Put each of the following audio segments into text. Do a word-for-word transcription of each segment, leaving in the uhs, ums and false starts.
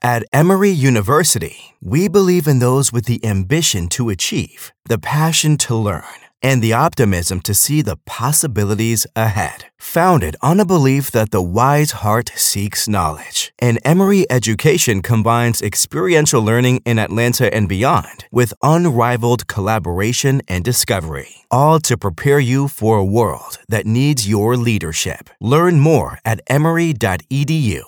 At Emory University, we believe in those with the ambition to achieve, the passion to learn, and the optimism to see the possibilities ahead. Founded on a belief that the wise heart seeks knowledge, and Emory education combines experiential learning in Atlanta and beyond with unrivaled collaboration and discovery, all to prepare you for a world that needs your leadership. Learn more at emory dot e d u.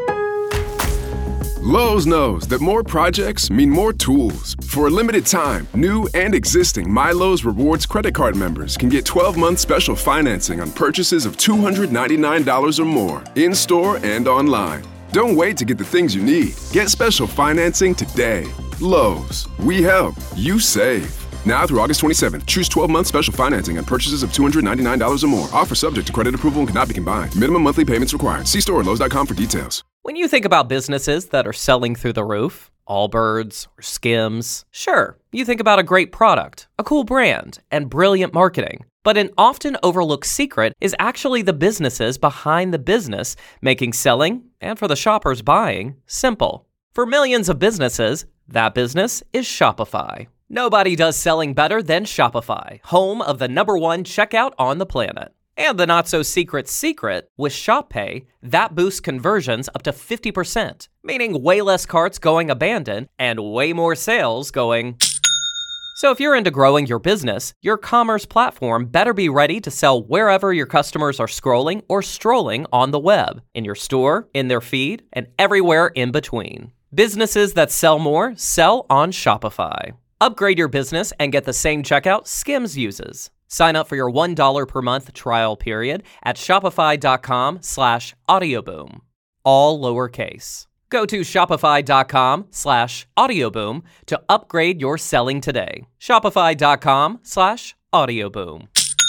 Lowe's knows that more projects mean more tools. For a limited time, new and existing MyLowe's Rewards credit card members can get twelve-month special financing on purchases of two hundred ninety-nine dollars or more, in-store and online. Don't wait to get the things you need. Get special financing today. Lowe's. We help. You save. Now through August twenty-seventh, choose twelve-month special financing on purchases of two hundred ninety-nine dollars or more. Offer subject to credit approval and cannot be combined. Minimum monthly payments required. See store at lowes dot com for details. When you think about businesses that are selling through the roof, Allbirds or Skims, sure, you think about a great product, a cool brand, and brilliant marketing. But an often overlooked secret is actually the businesses behind the business, making selling, and for the shoppers buying, simple. For millions of businesses, that business is Shopify. Nobody does selling better than Shopify, home of the number one checkout on the planet. And the not-so-secret secret, with Shop Pay, that boosts conversions up to fifty percent, meaning way less carts going abandoned and way more sales going... So if you're into growing your business, your commerce platform better be ready to sell wherever your customers are scrolling or strolling on the web, in your store, in their feed, and everywhere in between. Businesses that sell more sell on Shopify. Upgrade your business and get the same checkout Skims uses. Sign up for your one dollar per month trial period at shopify.com slash audioboom. All lowercase. Go to shopify.com slash audioboom to upgrade your selling today. Shopify.com slash audioboom.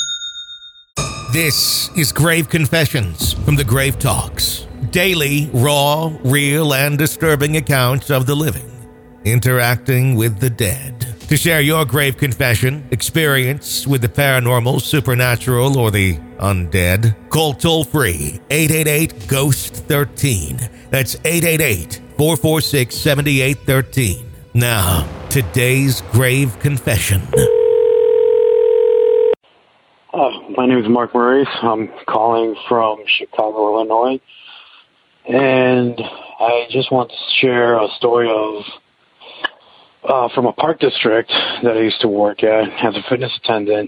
This is Grave Confessions from the Grave Talks. Daily, raw, real, and disturbing accounts of the living interacting with the dead. To share your grave confession, experience with the paranormal, supernatural, or the undead, call toll-free eight eight eight, ghost one three. That's eight eight eight, four four six, seven eight one three. Now, today's grave confession. Uh, my name is Mark Maurice. I'm calling from Chicago, Illinois. And I just want to share a story of Uh, from a park district that I used to work at as a fitness attendant.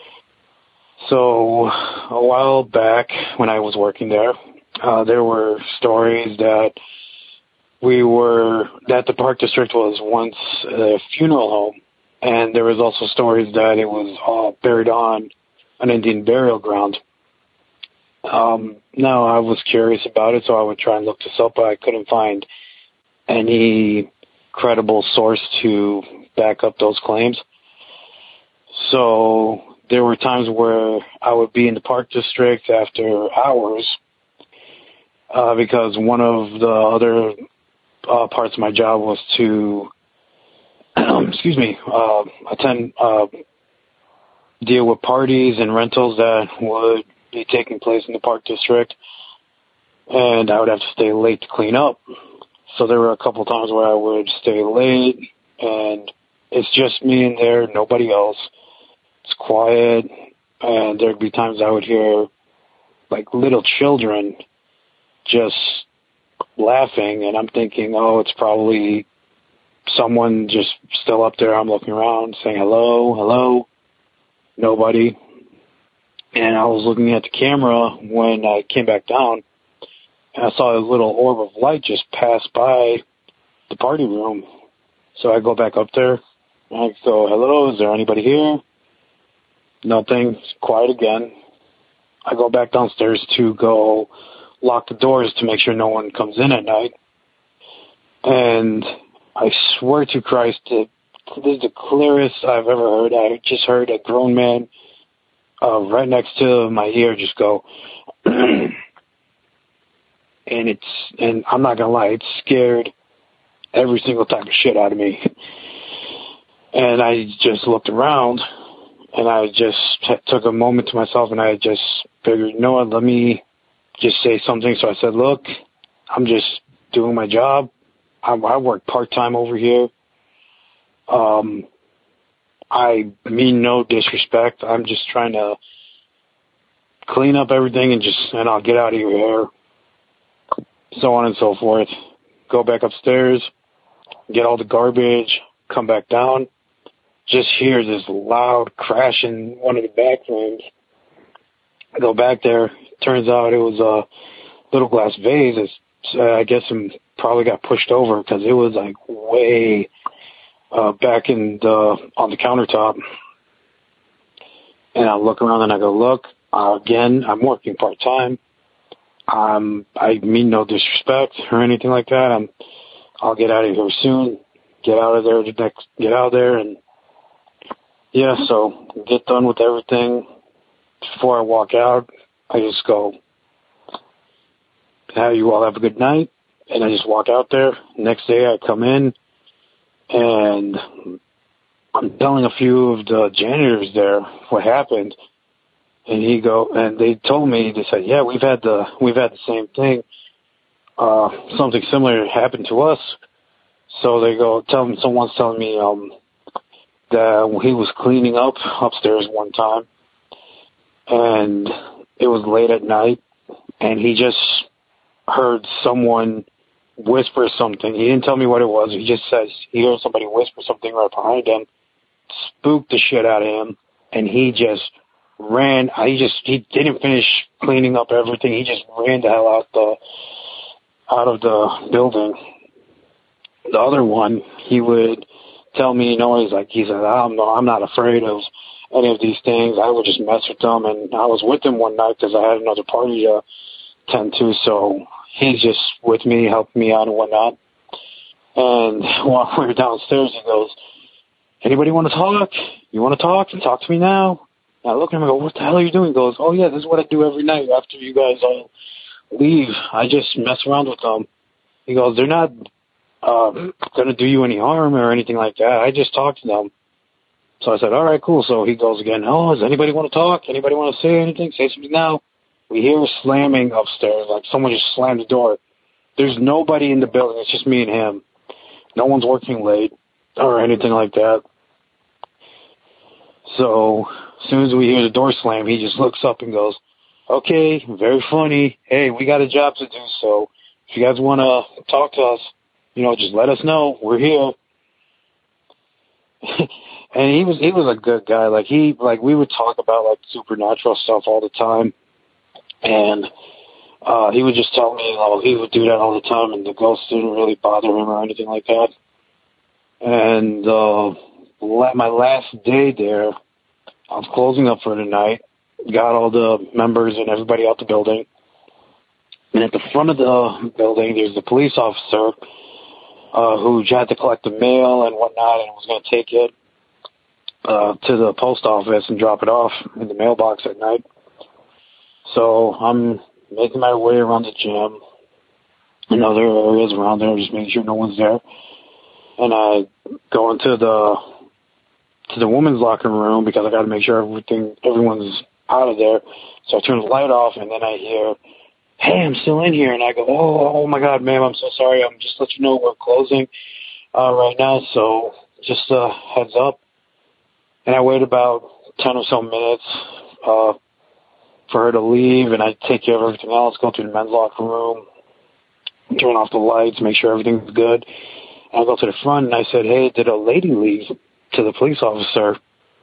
So a while back when I was working there, uh, there were stories that we were, that the park district was once a funeral home. And there was also stories that it was all buried on an Indian burial ground. Um, now I was curious about it, so I would try and look this up, but I couldn't find any credible source to back up those claims. So there were times where I would be in the park district after hours uh, because one of the other uh, parts of my job was to, excuse me, uh, attend, uh, deal with parties and rentals that would be taking place in the park district, and I would have to stay late to clean up. So there were a couple times where I would stay late, and it's just me in there, nobody else. It's quiet, and there'd be times I would hear, like, little children just laughing, and I'm thinking, oh, it's probably someone just still up there. I'm looking around, saying hello, hello, nobody. And I was looking at the camera when I came back down, and I saw a little orb of light just pass by the party room. So I go back up there, and I go, hello, is there anybody here? Nothing. It's quiet again. I go back downstairs to go lock the doors to make sure no one comes in at night. And I swear to Christ, that this is the clearest I've ever heard. I just heard a grown man uh, right next to my ear just go, and it's, and I'm not gonna lie, it scared every single type of shit out of me. And I just looked around, and I just t- took a moment to myself, and I just figured, you know what, let me just say something. So I said, look, I'm just doing my job. I, I work part-time over here. Um, I mean no disrespect. I'm just trying to clean up everything and just, and I'll get out of your hair. So on and so forth. Go back upstairs, get all the garbage, come back down. Just hear this loud crash in one of the back rooms. I go back there. Turns out it was a little glass vase. It's, uh, I guess it probably got pushed over because it was like way uh, back in the, on the countertop. And I look around and I go, look, uh, again, I'm working part-time. Um, I mean no disrespect or anything like that. I'm, I'll get out of here soon. Get out of there, the next, get out of there, and yeah. So get done with everything. Before I walk out, I just go, "How you all have a good night," and I just walk out there. Next day, I come in, and I'm telling a few of the janitors there what happened. And he go, and they told me, they said, yeah, we've had the, we've had the same thing. Uh, something similar happened to us. So they go, tell them, someone's telling me, um, that he was cleaning up upstairs one time and it was late at night and he just heard someone whisper something. He didn't tell me what it was. He just says he heard somebody whisper something right behind him, spooked the shit out of him. And he just ran, he just, he didn't finish cleaning up everything. He just ran the hell out the, out of the building. The other one, he would tell me, you know, he's like, he said, I'm, no, I'm not afraid of any of these things. I would just mess with them. And I was with him one night because I had another party to tend to. So he's just with me, helping me out and whatnot. And while we were downstairs, he goes, anybody want to talk? You want to talk? Talk to me now. I look at him and go, what the hell are you doing? He goes, oh, yeah, this is what I do every night after you guys all leave. I just mess around with them. He goes, they're not uh, going to do you any harm or anything like that. I just talk to them. So I said, all right, cool. So he goes again, oh, does anybody want to talk? Anybody want to say anything? Say something now. We hear slamming upstairs, like someone just slammed the door. There's nobody in the building. It's just me and him. No one's working late or anything like that. So as soon as we hear the door slam, he just looks up and goes, okay, very funny. Hey, we got a job to do, so if you guys want to talk to us, you know, just let us know. We're here. And he was he was a good guy. Like he like we would talk about like supernatural stuff all the time, and uh, he would just tell me, you know, he would do that all the time, and the ghosts didn't really bother him or anything like that. And uh, my last day there, I was closing up for the night, got all the members and everybody out the building. And at the front of the building, there's the police officer uh, who had to collect the mail and whatnot and was going to take it uh, to the post office and drop it off in the mailbox at night. So I'm making my way around the gym and other areas around there, just making sure no one's there. And I go into the to the women's locker room because I got to make sure everything everyone's out of there. So I turn the light off, and then I hear, "Hey, I'm still in here." And I go, "Oh, oh my God, ma'am, I'm so sorry. I'm just let you know we're closing uh, right now, so just uh, heads up." And I wait about ten or so minutes uh, for her to leave, and I take care of everything else. Go to the men's locker room, turn off the lights, make sure everything's good. I go to the front and I said, hey, did a lady leave, to the police officer?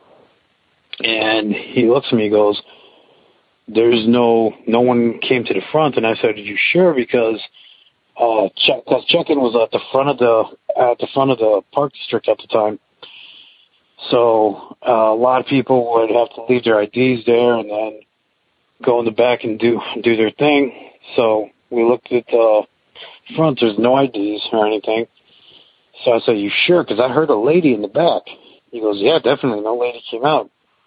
And he looks at me and goes, there's no, no one came to the front. And I said, are you sure? Because, uh, check, cause check-in was at the front of the, at the front of the park district at the time. So, uh, a lot of people would have to leave their I Ds there and then go in the back and do, do their thing. So we looked at the front, there's no I Ds or anything. So I said, you sure? Because I heard a lady in the back. He goes, yeah, definitely. No lady came out.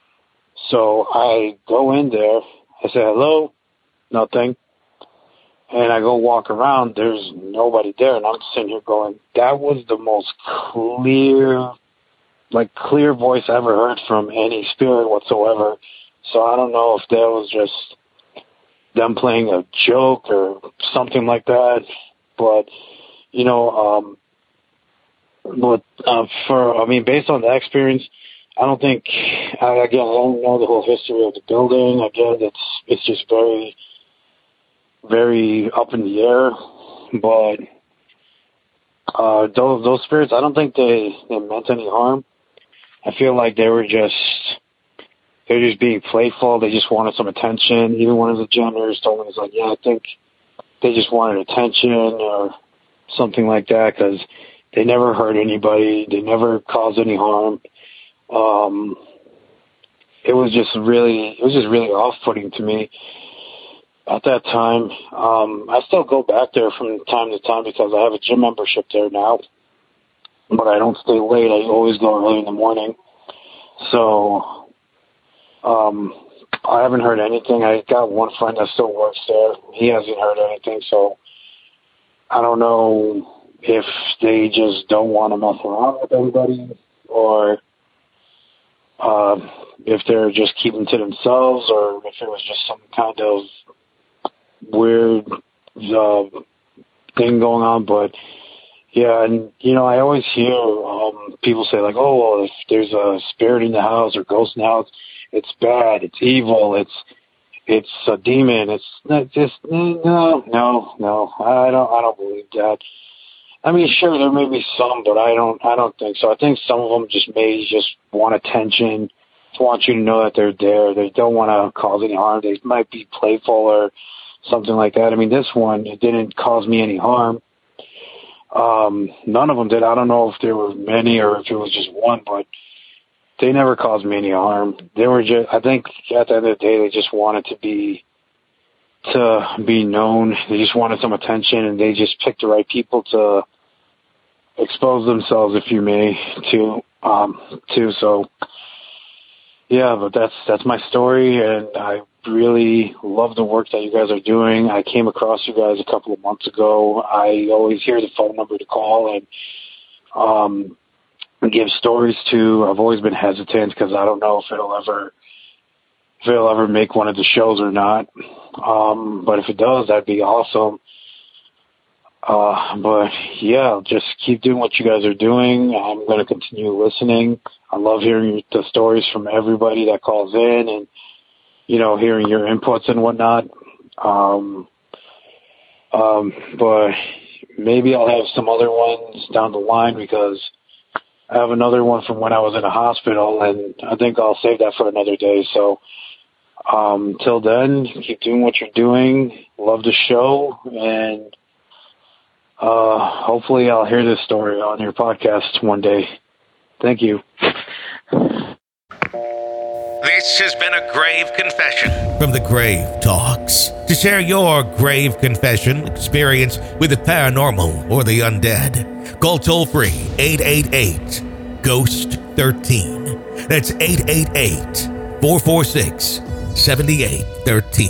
So I go in there. I say, hello? Nothing. And I go walk around. There's nobody there. And I'm sitting here going, that was the most clear, like clear voice I ever heard from any spirit whatsoever. So I don't know if that was just them playing a joke or something like that. But, you know, um, but uh, for, I mean, based on the experience, I don't think, I, again, I don't know the whole history of the building. Again, it's, it's just very, very up in the air. But uh, those, those spirits, I don't think they, they meant any harm. I feel like they were just, they're just being playful. They just wanted some attention. Even one of the janitors told me, was like, yeah, I think they just wanted attention or something like that, because they never hurt anybody. They never caused any harm. Um, it was just really, it was just really off-putting to me at that time. Um, I still go back there from time to time because I have a gym membership there now, but I don't stay late. I always go early in the morning. So, um, I haven't heard anything. I got one friend that still works there. He hasn't heard anything. So I don't know if they just don't want to mess around with everybody, or uh, if they're just keeping to themselves, or if it was just some kind of weird uh, thing going on. But yeah, and you know, I always hear um, people say like, "Oh, well, if there's a spirit in the house or ghost in the house, it's bad, it's evil, it's it's a demon." It's not just no, no, no. I don't, I don't believe that. I mean, sure, there may be some, but I don't, I don't think so. I think some of them just may just want attention, just want you to know that they're there. They don't want to cause any harm. They might be playful or something like that. I mean, this one, it didn't cause me any harm. Um, none of them did. I don't know if there were many or if it was just one, but they never caused me any harm. They were just, I think at the end of the day, they just wanted to be, to be known. They just wanted some attention, and they just picked the right people to expose themselves, if you may, to, um, to. So, yeah, but that's, that's my story, and I really love the work that you guys are doing. I came across you guys a couple of months ago. I always hear the phone number to call and, um, give stories to. I've always been hesitant because I don't know if it'll ever, if it'll ever make one of the shows or not. Um, but if it does, that'd be awesome. Uh, but yeah, just keep doing what you guys are doing. I'm going to continue listening. I love hearing the stories from everybody that calls in, and, you know, hearing your inputs and whatnot. Um, um, but maybe I'll have some other ones down the line, because I have another one from when I was in a hospital, and I think I'll save that for another day. So, um, till then, keep doing what you're doing. Love the show, and uh, hopefully I'll hear this story on your podcast one day. Thank you. This has been a grave confession from the Grave Talks. To share your grave confession experience with the paranormal or the undead, call toll-free eight eight eight, ghost thirteen. That's eight eight eight, four four six, seven eight one three.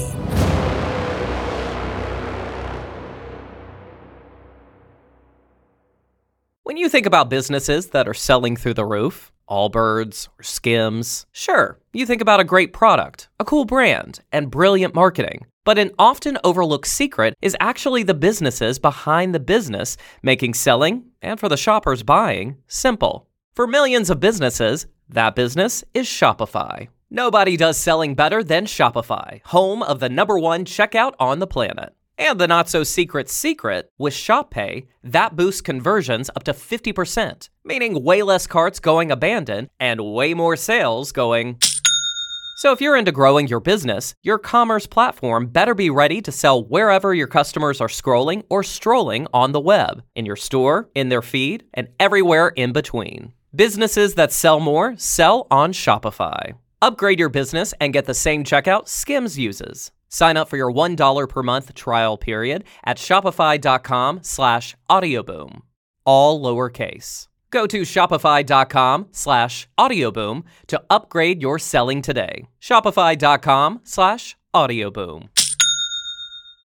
When you think about businesses that are selling through the roof, Allbirds or Skims, sure, you think about a great product, a cool brand, and brilliant marketing. But an often overlooked secret is actually the businesses behind the business, making selling, and for the shoppers buying, simple. For millions of businesses, that business is Shopify. Nobody does selling better than Shopify, home of the number one checkout on the planet. And the not-so-secret secret, with Shop Pay, that boosts conversions up to fifty percent, meaning way less carts going abandoned and way more sales going. So if you're into growing your business, your commerce platform better be ready to sell wherever your customers are scrolling or strolling on the web, in your store, in their feed, and everywhere in between. Businesses that sell more sell on Shopify. Upgrade your business and get the same checkout Skims uses. Sign up for your one dollar per month trial period at shopify.com slash audioboom. All lowercase. Go to shopify.com slash audioboom to upgrade your selling today. Shopify.com slash audioboom.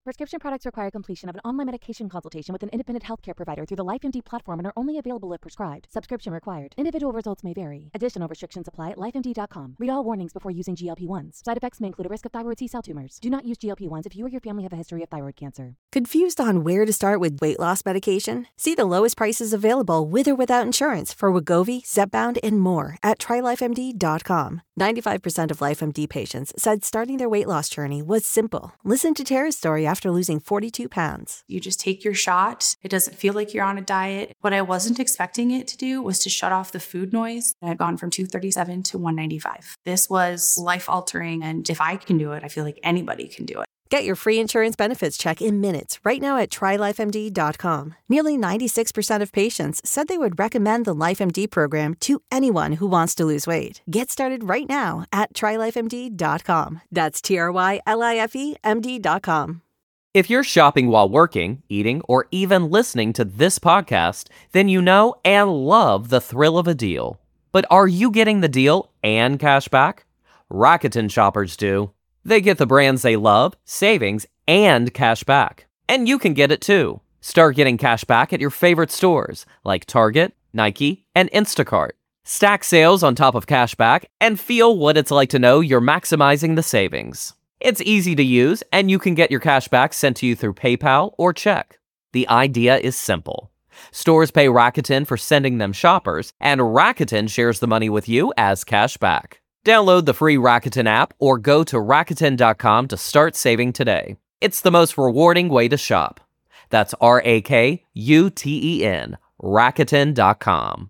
Prescription products require completion of an online medication consultation with an independent healthcare provider through the LifeMD platform and are only available if prescribed. Subscription required. Individual results may vary. Additional restrictions apply at life M D dot com. Read all warnings before using G L P one s. Side effects may include a risk of thyroid C-cell tumors. Do not use G L P one s if you or your family have a history of thyroid cancer. Confused on where to start with weight loss medication? See the lowest prices available with or without insurance for Wegovy, Zepbound, and more at try life M D dot com. ninety-five percent of LifeMD patients said starting their weight loss journey was simple. Listen to Tara's story after losing forty-two pounds. You just take your shot. It doesn't feel like you're on a diet. What I wasn't expecting it to do was to shut off the food noise. I've gone from two thirty-seven to one ninety-five. This was life-altering, and if I can do it, I feel like anybody can do it. Get your free insurance benefits check in minutes right now at try life M D dot com. Nearly ninety-six percent of patients said they would recommend the LifeMD program to anyone who wants to lose weight. Get started right now at try life M D dot com. That's T R Y L I F E M D dot com. If you're shopping while working, eating, or even listening to this podcast, then you know and love the thrill of a deal. But are you getting the deal and cash back? Rakuten shoppers do. They get the brands they love, savings, and cash back. And you can get it too. Start getting cash back at your favorite stores like Target, Nike, and Instacart. Stack sales on top of cash back and feel what it's like to know you're maximizing the savings. It's easy to use, and you can get your cash back sent to you through PayPal or check. The idea is simple. Stores pay Rakuten for sending them shoppers, and Rakuten shares the money with you as cash back. Download the free Rakuten app or go to Rakuten dot com to start saving today. It's the most rewarding way to shop. That's R A K U T E N, Rakuten dot com.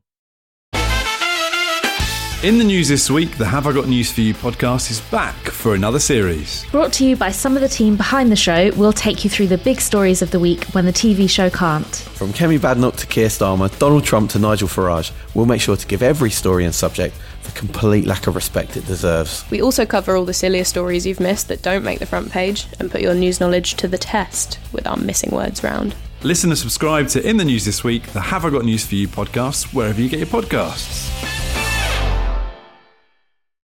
In the news this week, the Have I Got News For You podcast is back for another series. Brought to you by some of the team behind the show, we'll take you through the big stories of the week when the T V show can't. From Kemi Badenoch to Keir Starmer, Donald Trump to Nigel Farage, we'll make sure to give every story and subject the complete lack of respect it deserves. We also cover all the sillier stories you've missed that don't make the front page and put your news knowledge to the test with our missing words round. Listen and subscribe to In the News This Week, the Have I Got News For You podcast, wherever you get your podcasts.